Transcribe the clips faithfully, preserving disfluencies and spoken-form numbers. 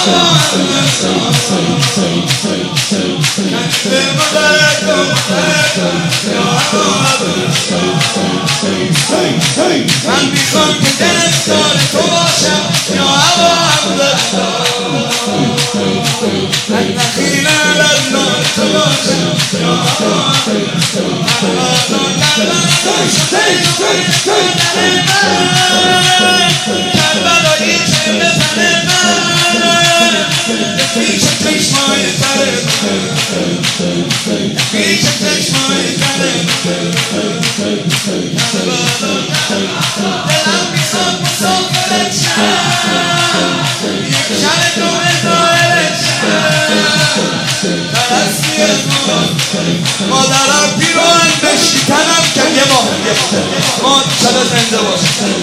من میخوام که گرفتار تو باشم یا هوام من نخیل لبنان تو باشم یا هوام کربلایی چه بزنه من پیش چشمای سر پیش چشمای سر دلم میخواد مسافرت شم یک شب تو ازایت شم درستی از مادرم پیروان بشکنم که یه بار ما شده زنده باش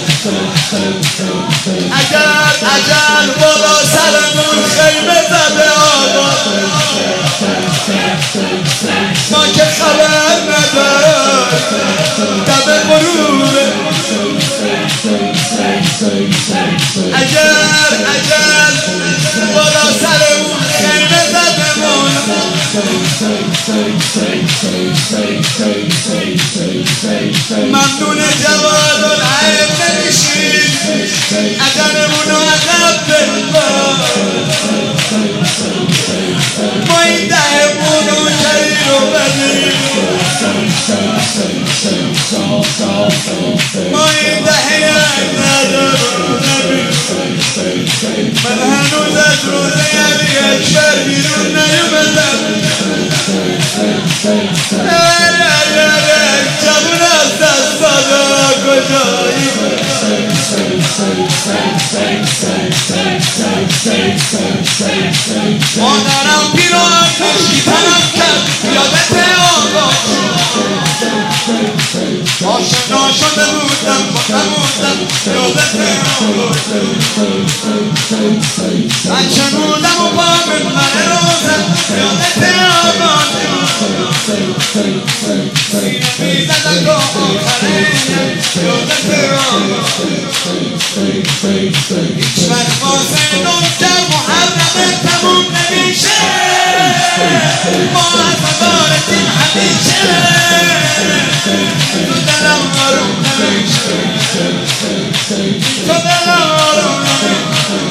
اگر اجل بالا سرمون خیمه زده آقا ما که خبر ندارم دم غروبه اگر اجل بالا سرمون خیمه زدمون ممنون جواد العیب نمیشید اجلمونو عقب بنبار ما این دهمونو جری رو بدیم ما این دهه ندارم من هنوز از روزه علی اکبر بیرون نیومدم جوون از دست دادا کجایی مادرم پیران شیطنم کرد یادت آقا آشنا شده بودم بودم بودم یادت آقا بچه بودم و با من من روزم یادت آقا سینه میزدن با آخره یادت آقا هیچ وقت واسه نوزده محرم تموم نمیشه ما عزادارتیم همیشه تو دلم آروم نمیشه تو دلم آروم نمیشه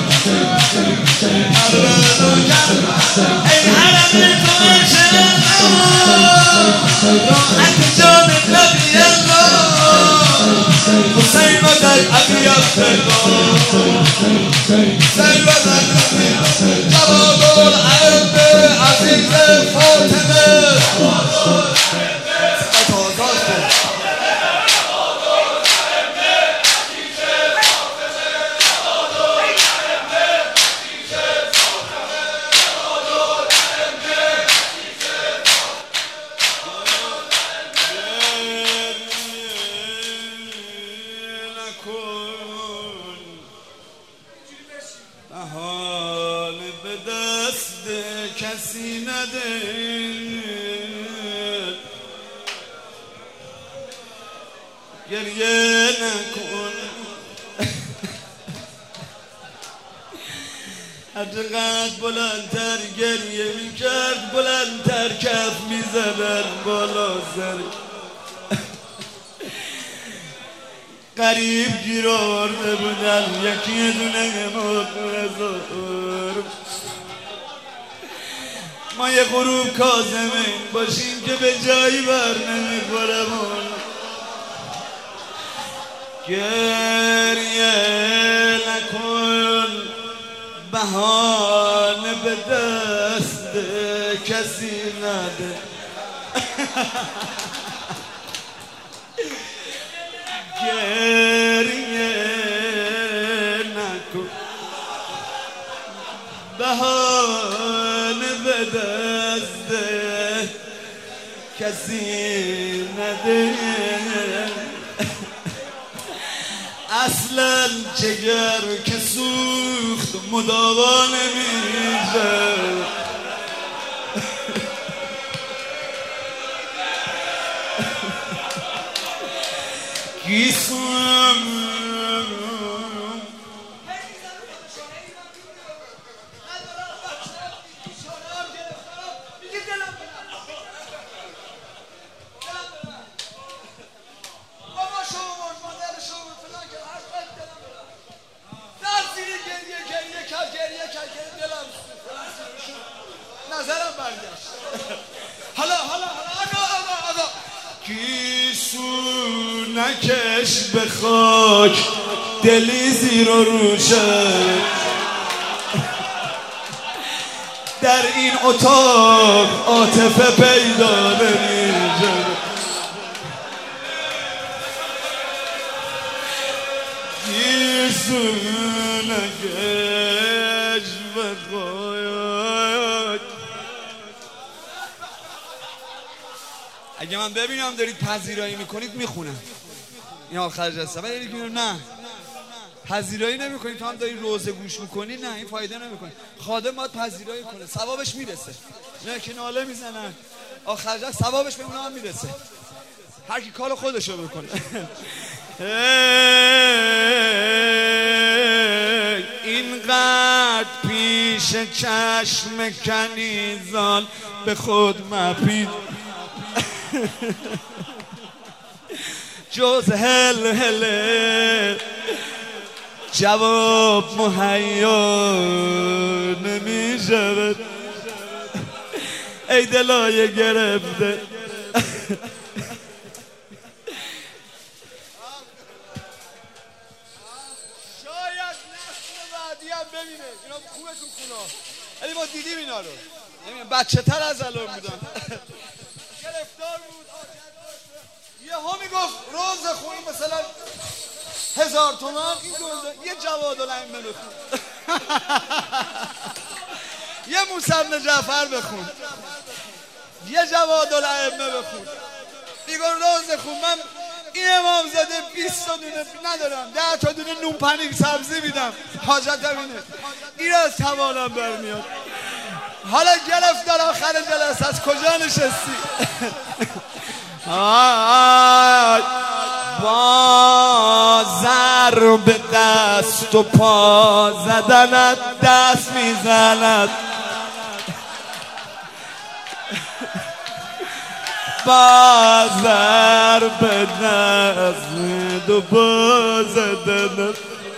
ای حرم تو عشق راحت جان نبی الله حسین و در ابی عبدالله حسین و در ابی جواد العیب عزیز فاطمه بهانه به دست کسی نده گریه نکن هرچقدر بلندتر گریه میکرد بلندتر کف میزدن بالا سر قریب گیر آورده بودن یکی دونه مدرزار ما یه غروب کاظمین باشیم که به جایی بر نمیخورمون گریه نکن بهانه به دست کسی نده گریه نکن بهانه به دست کسی نده اصلا جگر که سوخت مداوا نمیشه گیسم نظرم برگشت. حالا حالا حالا آقا آقا آقا کیسو نکش به خاک دلی زیر و روشه در این اتاق عاطفه پیدا نمیشه کیسو نکش به خاک. اگه من ببینم دارید پذیرایی میکنید میخونم این آخر جلسه، ولی اگه نه پذیرایی نمیکنید تو هم داری روزه گوش میکنی نه این فایده نمیکنه. خادم باید پذیرایی کنه ثوابش میرسه، نه که ناله میزنن آخر جلسه ثوابش به اونها هم میرسه، هر کی کار خودشو بکنه. اینقدر پیش چشم کنیزان به خود مپید جز هل هل جواب مهیا نمی شود ای دلای گرفته. شاید نسل بعدی هم ببینه اینا خوبه تو خونا، ولی ما دیدیم اینا رو، بچه تر از الان بودن گرفتار بود یه ها میگفت روز خوی مثلا هزار تومن این دولده یه جواد الائمه بخون یه موسی بن جعفر بخون یه جواد الائمه بخون. میگم روز خوب من این امام زاده بیست تا دونه ندارم ده تا دونه نون پنیر سبزی میدم حاجتم اینه این از توانم برمیاد. حالا گرفتار آخر جلسه از کجا نشستی؟ با ضرب دست و پا زدنت دست میزند با ضرب دست و پا زدنت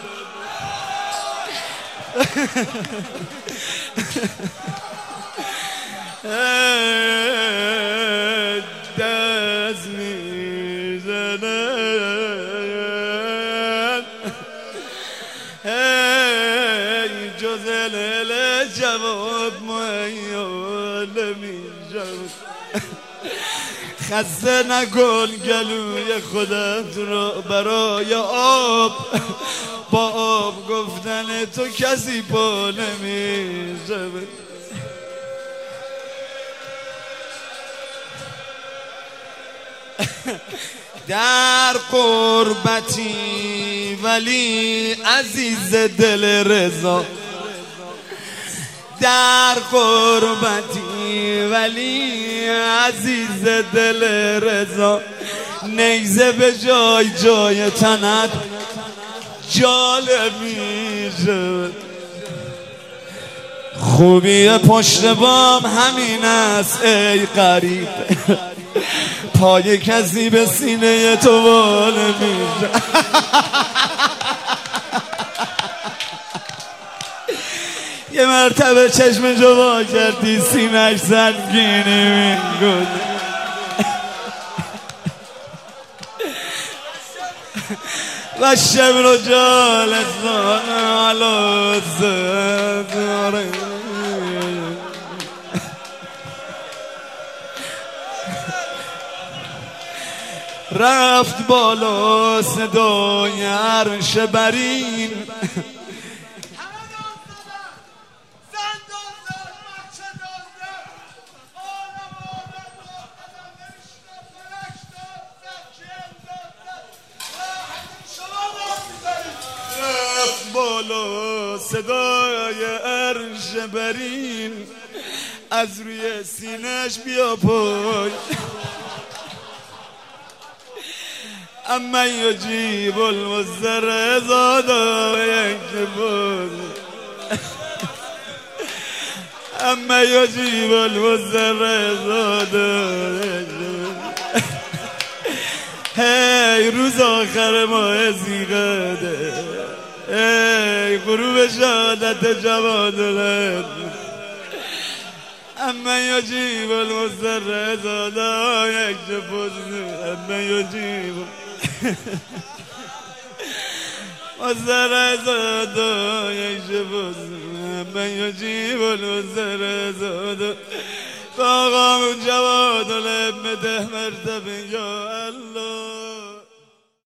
دست میزند ای جز الهل جواب مهیا نمیشود. خسته نکن گلوی خودت رو برای آب، با آب گفتن تو کسی پا نمیشود. در قربتی ولی عزیز دل رضا، در قربتی ولی عزیز دل رضا، نیزه به جای جای تنت جالب میشد. خوبی پشت بام همین است ای غریب، پای کسی به سینه تو وال میشه. یه مرتبه چشم جوا کردی سینه‌اش سنگینی میگود. و شب رو جالسان علا زداره رفت بالا صدای عرش برین، رفت بالا صدای عرش برین، از روی سینه‌اش بیا پای. اما یجیب المضطر اذا دعا اما یجیب المضطر اذا دعا. هی روز آخر ماه زیقاده، هی غروب شهادت جواد العلم، اما يجيب المضطر إذا لا يكشف اما يجيب المضطر إذا لا يكشف اما يجيب المضطر إذا لا فاقام جواد الأمة مرتبه يا الله.